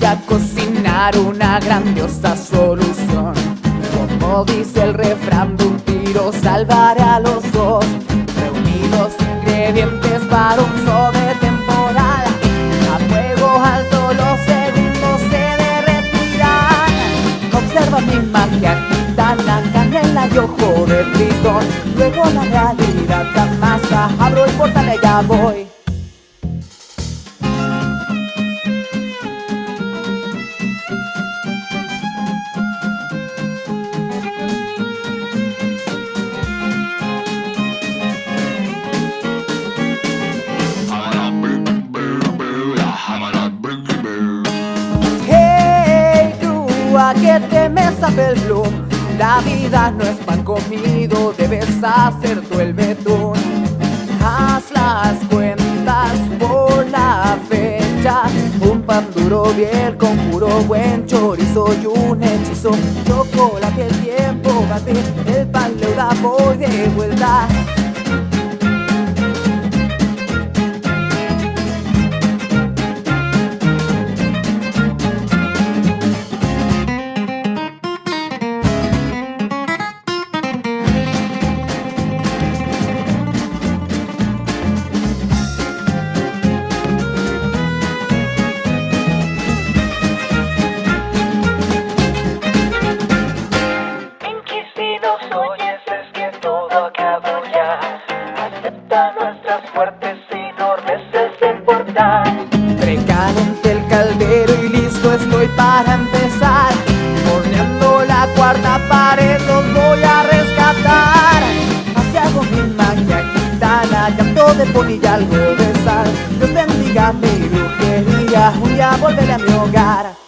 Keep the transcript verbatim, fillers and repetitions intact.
a cocinar una grandiosa solución. Como dice el refrán, de un tiro salvaré a los dos. Reuní los ingredientes para un sobre temporal. A fuego alto los segundos se derretirán. Observa mi magia gitana, canela y ojo de tritón. Luego la realidad amasa, abro el portal y ya voy. ¿A qué temes a Bloom? La vida no es pan comido, debes hacer tú el betún. Haz las cuentas por la fecha. Un pan duro bien con puro buen chorizo y un hechizo. Chocolate el tiempo, bate el pan, le da voy de vuelta. Nuestras fuertes y no necesitan. Precaliente el caldero y listo estoy para empezar. Horneando la cuarta pared los voy a rescatar. Así hago mi magia gitana, llanto de poni y algo de sal. Dios bendiga mi brujería, voy a volver a mi hogar.